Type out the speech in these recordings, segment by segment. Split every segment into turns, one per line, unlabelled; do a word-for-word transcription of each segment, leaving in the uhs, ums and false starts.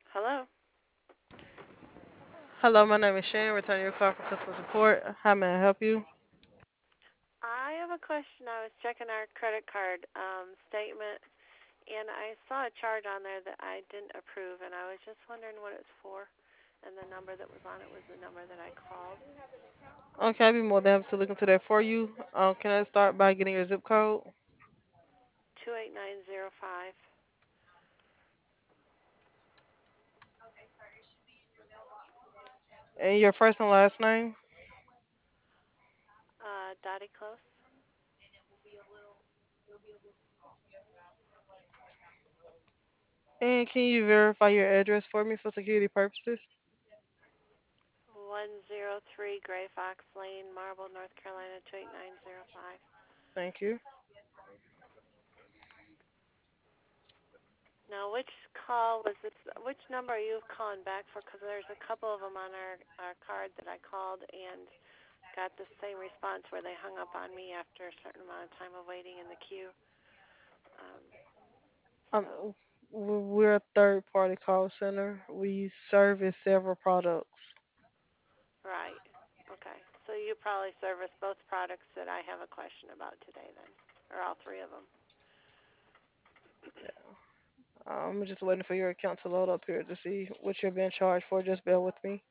Hello.
Hello, my name is Shane. Returning your call from customer support. How may I help you?
I have a question. I was checking our credit card um, statement, and I saw a charge on there that I didn't approve, and I was just wondering what it's for. And the number that was on it was the number that I called.
Okay, I'll be more than happy to look into that for you. Um, can I start by getting your zip code
two eight nine zero five.
and your first and last name?
Uh, Dottie Close.
And can you verify your address for me for security purposes?
one oh three Gray Fox Lane, Marble, North Carolina two eight nine zero five.
Thank you.
Now, which call was this? Which number are you calling back for? Because there's a couple of them on our, our card that I called and got the same response where they hung up on me after a certain amount of time of waiting in the queue. Um, so,
Um, w- we're a third-party call center. We service several products.
right. Okay. So you probably service both products that I have a question about today then, or all three of them.
Yeah. I'm just waiting for your account to load up here to see what you're being charged for. Just bear with me.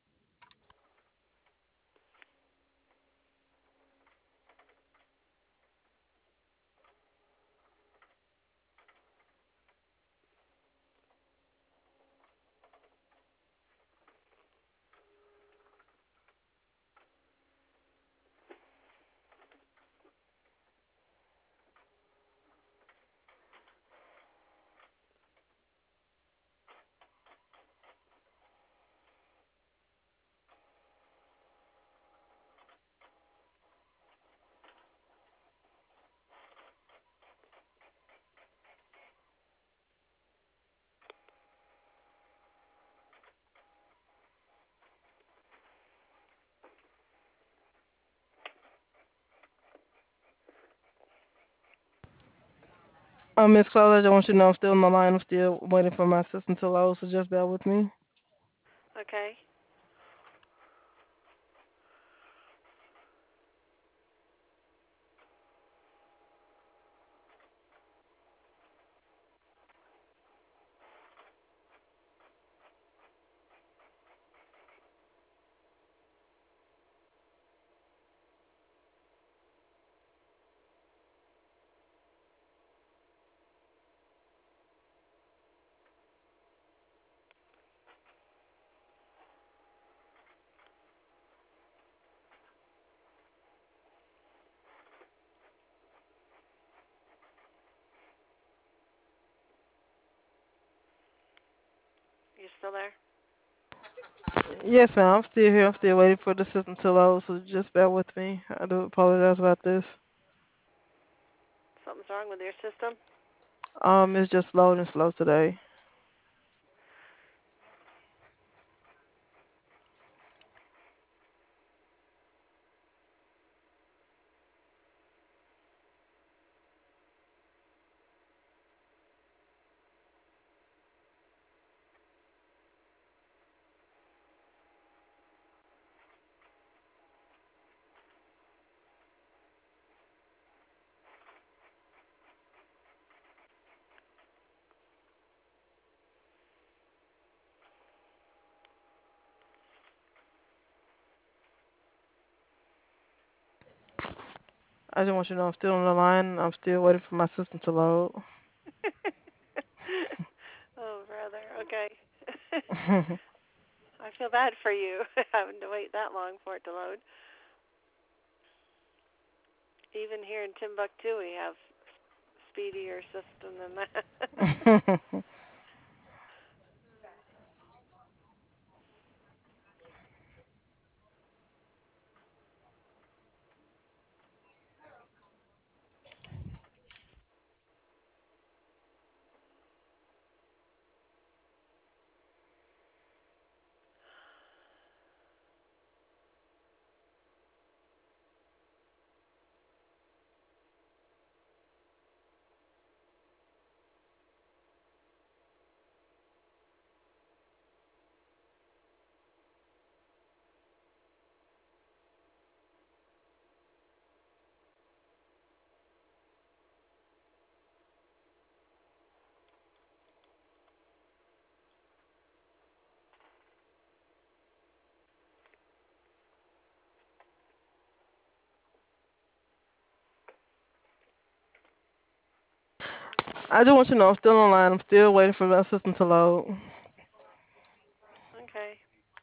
Um, Miss Claus, I just want you to know I'm still on the line. I'm still waiting for my system to load, so just bear with me.
Okay. You still there?
Yes, ma'am. I'm still here. I'm still waiting for the system to load, so just bear with me. I do apologize about this.
Something's wrong with your system?
Um, it's just loading slow today. I just want you to know I'm still on the line. I'm still waiting for my system to load.
Oh, brother. Okay. I feel bad for you having to wait that long for it to load. Even here in Timbuktu, we have speedier system than that.
I just want you to know I'm still online. I'm still waiting for my system to load.
Okay.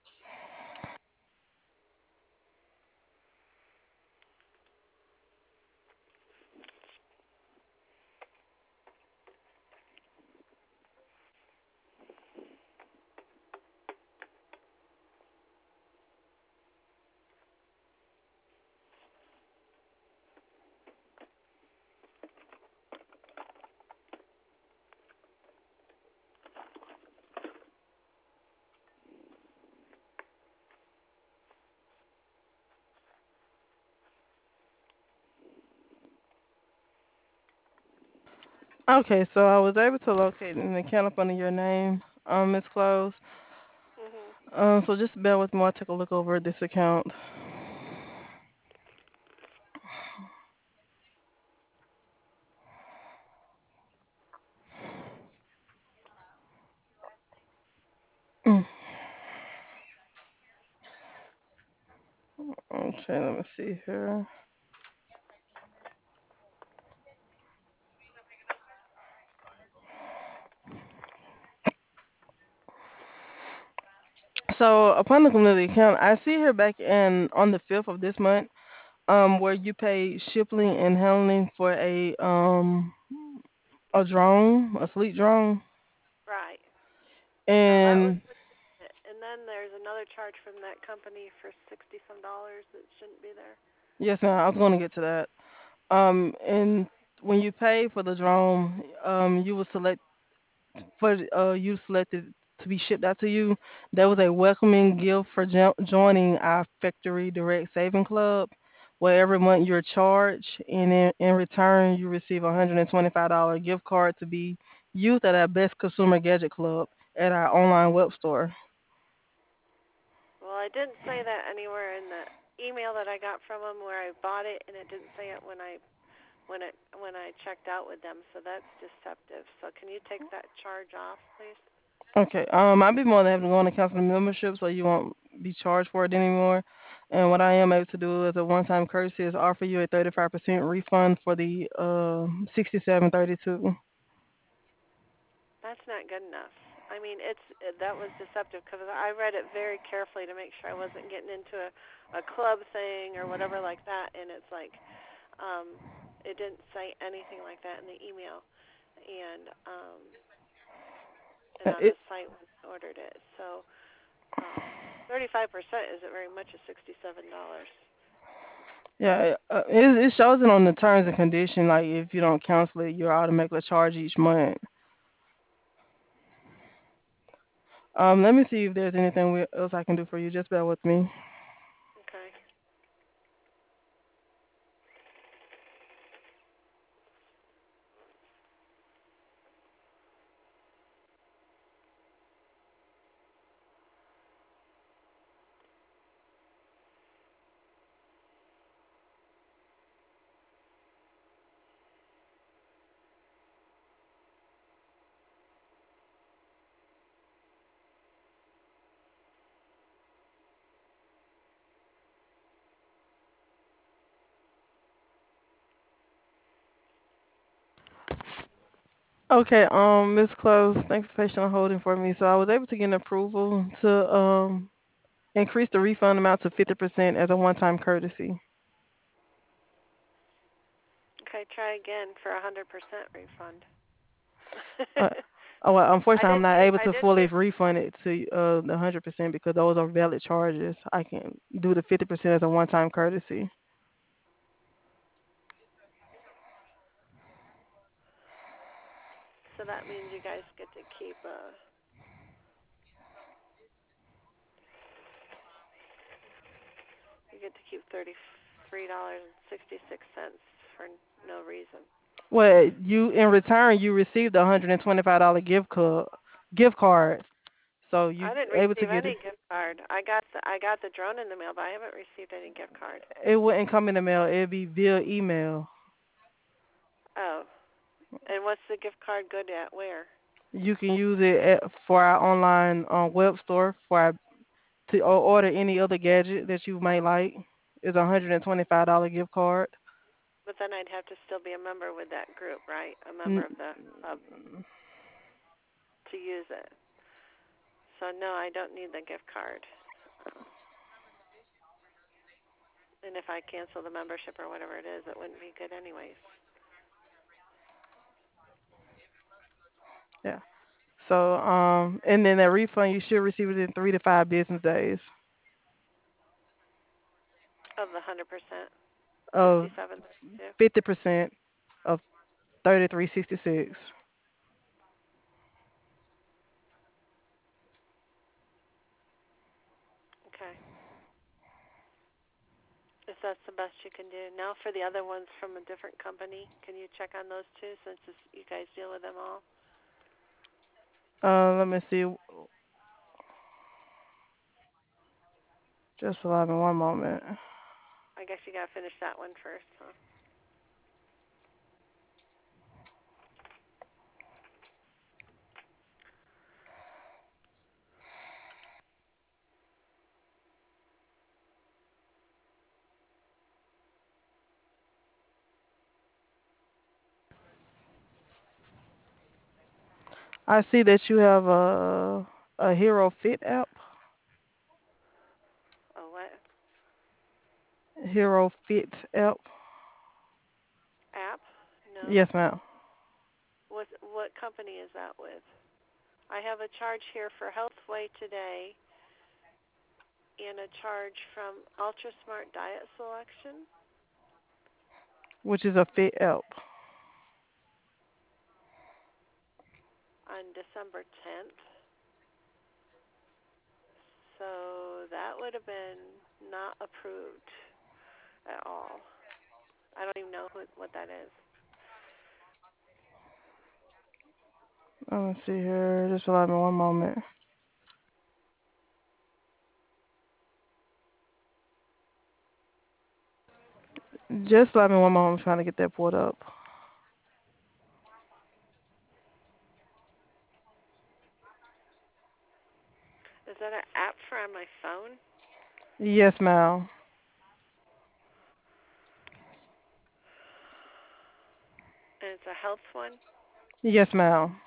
Okay, so I was able to locate an account up under your name, um, Miss Close.
Mhm.
Um, so just bear with me while I take a look over this account. Mm, Okay, let me see here. So upon looking at the account, I see here back in on the fifth of this month, um, where you pay shipping and handling for a um a drone, a fleet drone,
Right. Now that was
and
it. And then there's another charge from that company for sixty some dollars that shouldn't be there.
yes, ma'am, I was going to get to that. Um, and when you pay for the drone, um, you will select for uh you selected to be shipped out to you. There was a welcoming gift for jo- joining our Factory Direct Saving Club, where every month you're charged, and in, in return you receive a hundred and twenty-five dollar gift card to be used at our Best Consumer Gadget Club at our online web store.
Well, I didn't say that anywhere in the email that I got from them where I bought it, and it didn't say it when I when it when I checked out with them. So that's deceptive. So can you take that charge off, please?
Okay, um, I'd be more than happy to go on and cancel the membership so you won't be charged for it anymore. And what I am able to do as a one-time courtesy is offer you a thirty-five percent refund for the uh sixty-seven thirty-two.
That's not good enough. I mean, it's that was deceptive because I read it very carefully to make sure I wasn't getting into a, a club thing or whatever like that. And it's like, um, it didn't say anything like that in the email, and um, and
Uh,
on
It,
the site when I ordered it. So, um, thirty-five percent isn't very much of sixty-seven dollars.
yeah, uh, it, it shows it on the terms and condition. Like if you don't cancel it, you're automatically charged each month. Um, let me see if there's anything we- else I can do for you. Just bear with me.
Okay.
Okay, um, Miss Close, thanks for patiently holding for me. So I was able to get an approval to um increase the refund amount to fifty percent as a one-time courtesy.
Okay. Try again for a hundred percent refund.
Uh, oh, well,
I
unfortunately, I'm
didn't
not
re-
able
I
to
didn't
fully
re-
refund it to uh, the one hundred percent because those are valid charges. I can do the fifty percent as a one-time courtesy.
so that means you guys get to keep uh you get to keep thirty three dollars and sixty six cents for no reason.
Well, you in return, you received a one hundred twenty-five dollar gift card, gift card. So you
I didn't
able to
receive
get
any
it.
gift card. I got the I got the drone in the mail, but I haven't received any gift card.
It wouldn't come in the mail. It'd be via email.
Oh, and what's the gift card good at? Where?
You can use it at, for our online uh, web store for our, to or order any other gadget that you might like. It's a one hundred twenty-five dollar gift card.
But then I'd have to still be a member with that group, right? A member
N-
of the club to use it. So no, I don't need the gift card. Um, and if I cancel the membership or whatever it is, it wouldn't be good anyways.
yeah. So um, and then that refund you should receive it in three to five business days
Of the hundred percent,
of
sixty-seven thirty-two.
fifty percent of thirty three sixty six.
Okay. If that's the best you can do. Now for the other ones from a different company, can you check on those too, since it's, you guys deal with them all?
Uh, let me see. Just allow me one moment.
I guess you gotta finish that one first, huh?
I see that you have a a Hero Fit app.
Oh, what
Hero Fit app.
app? No.
Yes, ma'am.
What what company is that with? I have a charge here for Healthway today, and a charge from Ultra Smart Diet Selection
Which is a Fit app.
on December tenth. So that would have been not approved at all. I don't even know who, what that is.
Let me see here. Just allow me one moment. Just allow me one moment. I'm trying to get that pulled up.
Is that an app for on my phone?
Yes, ma'am.
And it's a health one?
Yes, ma'am.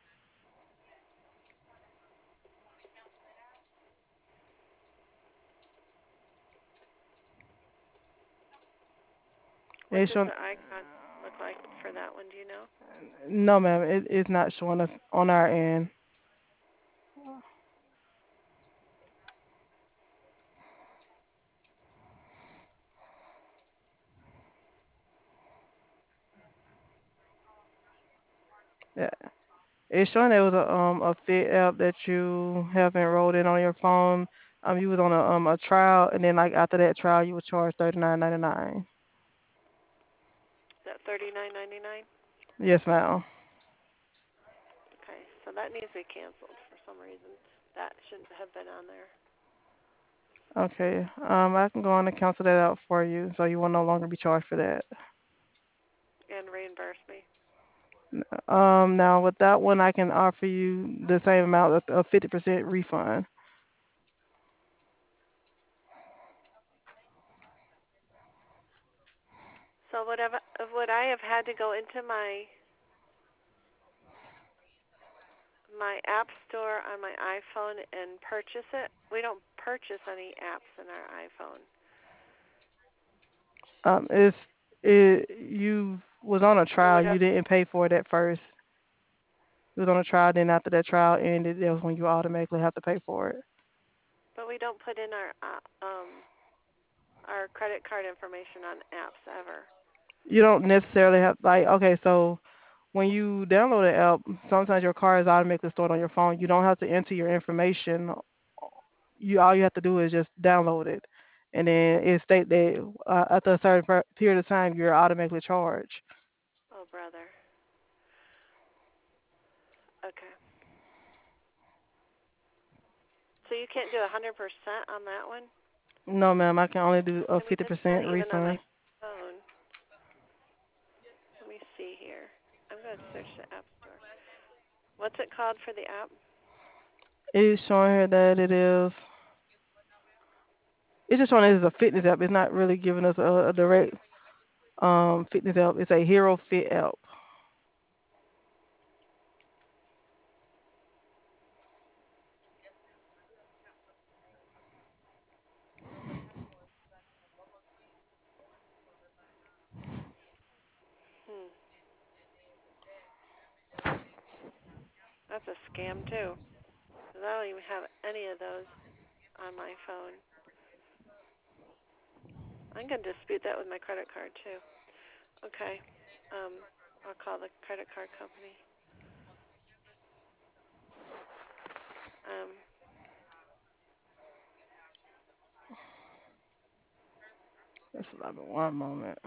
What
It's
does
showing.
the icon look like for that one? Do you know?
No, ma'am. It, it's not showing us on our end. Yeah. It's showing there was a um a Fit app that you have enrolled in on your phone. Um, you was on a um a trial, and then like after that trial, you were charged thirty nine ninety nine.
Is that thirty-nine ninety-nine?
Yes, ma'am.
Okay, so that needs to be canceled for some reason. That shouldn't have been on there.
Okay. Um, I can go on and cancel that out for you, so you will no longer be charged for that.
And reimburse me.
Um, now with that one, I can offer you the same amount of a fifty percent refund.
So would have would I have had to go into my my app store on my iPhone and purchase it? We don't purchase any apps in our iPhone.
Um, it's it you was on a
So
trial.
would
You
have,
didn't pay for it at first. You was on a trial. Then after that trial ended, that was when you automatically have to pay for it.
but we don't put in our uh, um our credit card information on apps ever.
You don't necessarily have like okay, so when you download the app, sometimes your car is automatically stored on your phone. You don't have to enter your information. You all you have to do is just download it, and then it state that uh, after a certain per- period of time, you're automatically charged.
Oh brother. Okay. So you can't do a hundred percent on that one?
No, ma'am, I can only do a
I mean,
fifty
it's not
percent
even on my
refund.
phone. Let me see here. I'm going to search the app store. What's it called for the app?
It's showing here that it is. It's just showing it as a fitness app. It's not really giving us a, a direct. um fitness app. It's a Hero Fit app.
Hmm. That's a scam too. 'Cause I don't even have any of those on my phone. I'm gonna dispute that with my credit card too. Okay. Um, I'll call the credit card company. Um,
That's eleven. One moment.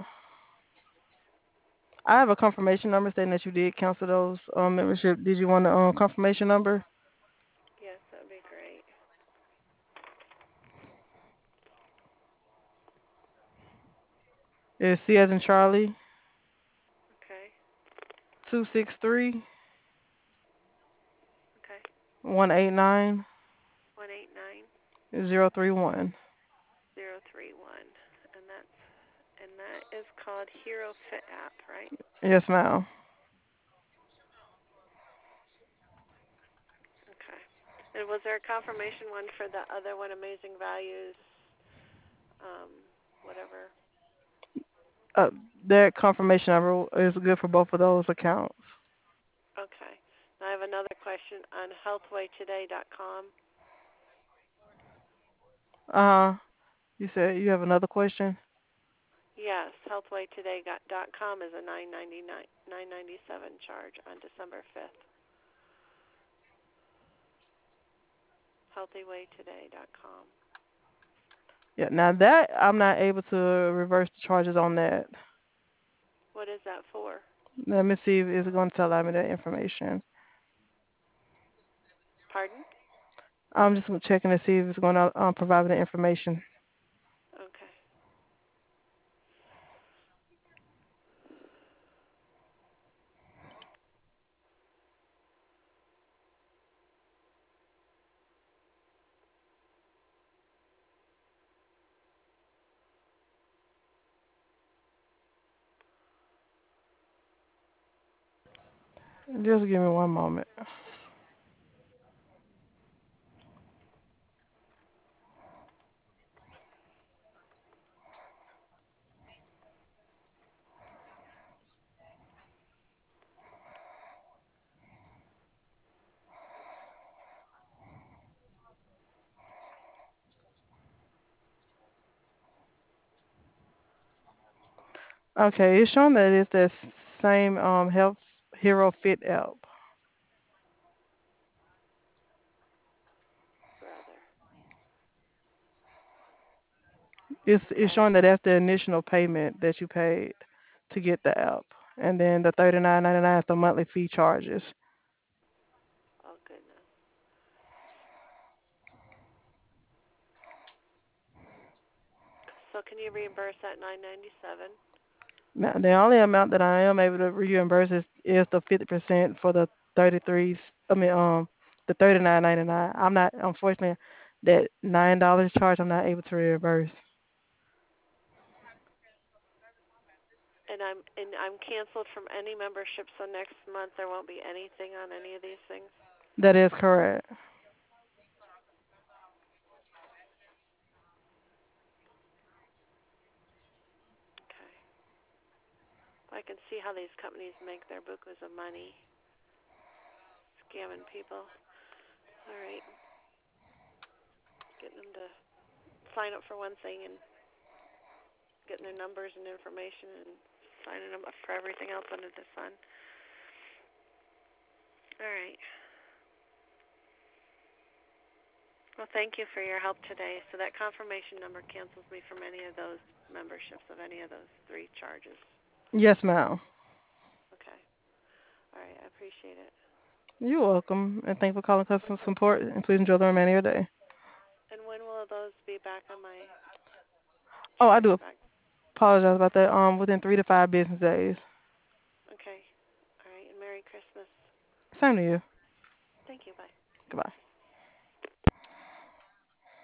I have a confirmation number saying that you did cancel those um membership. Did you want a um, confirmation number?
yes, that'd be great.
It's C as in Charlie,
Okay.
two six three
Okay.
one eight nine
One eight nine
zero three one.
zero three one, and that's and that is called Hero Fit app, right?
Yes, ma'am.
Okay. And was there a confirmation one for the other one, Amazing Values, um, whatever?
Uh, that confirmation number is good for both of those accounts.
Okay. Now I have another question on healthway today dot com.
Uh huh. You said you have another question?
Yes, healthway today dot com is a nine ninety-nine nine ninety-seven charge on December fifth. healthway today dot com.
Yeah. Now that I'm not able to reverse the charges on that.
What is that for?
Let me see if it's going to allow me that information.
Pardon?
I'm just checking to see if it's going to um, provide me the information.
Okay.
Just give me one moment. Okay, it's showing that it's the same um Health Hero Fit app.
Brother.
It's it's
Okay.
showing that that's the initial payment that you paid to get the app, and then the thirty nine ninety nine is the monthly fee charges.
Oh goodness. So can you reimburse that nine ninety-seven?
Now, the only amount that I am able to reimburse is, is the fifty percent for the thirty threes. I mean, um, the thirty nine ninety nine. I'm not, unfortunately, that nine dollars charge. I'm not able to reimburse.
And I'm and I'm canceled from any membership, so next month there won't be anything on any of these things.
That is correct.
Okay. I can see how these companies make their bukus of money scamming people. All right. Getting them to sign up for one thing and getting their numbers and information and signing them up for everything else under the sun. All right. Well, thank you for your help today. So that confirmation number cancels me from any of those memberships of any of those three charges.
Yes, ma'am.
Okay. All right. I appreciate it.
You're welcome, and thank you for calling customer support. And please enjoy the remainder of your day.
And when will those be back on my
Oh, I
charges
do
back?
apologize about that. Um, within three to five business days.
Okay. All right. And Merry Christmas.
Same to you.
Thank you. Bye.
Goodbye.